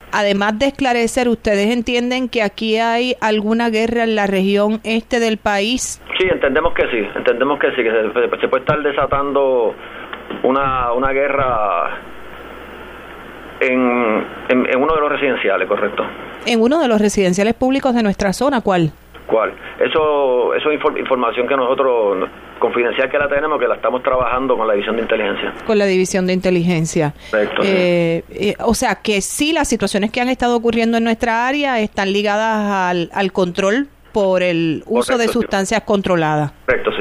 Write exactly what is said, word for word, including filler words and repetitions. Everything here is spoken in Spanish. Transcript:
además de esclarecer, ¿ustedes entienden que aquí hay alguna guerra en la región este del país? Sí, entendemos que sí, entendemos que sí, que se, se puede estar desatando una, una guerra en, en, en uno de los residenciales, correcto. En uno de los residenciales públicos de nuestra zona, ¿cuál? ¿Cuál? Eso, eso es información que nosotros, confidencial que la tenemos, que la estamos trabajando con la División de Inteligencia. Con la División de Inteligencia. Correcto. Eh, eh, o sea, que sí, las situaciones que han estado ocurriendo en nuestra área están ligadas al, al control por el uso Correcto, de sustancias sí. controladas. Correcto, sí.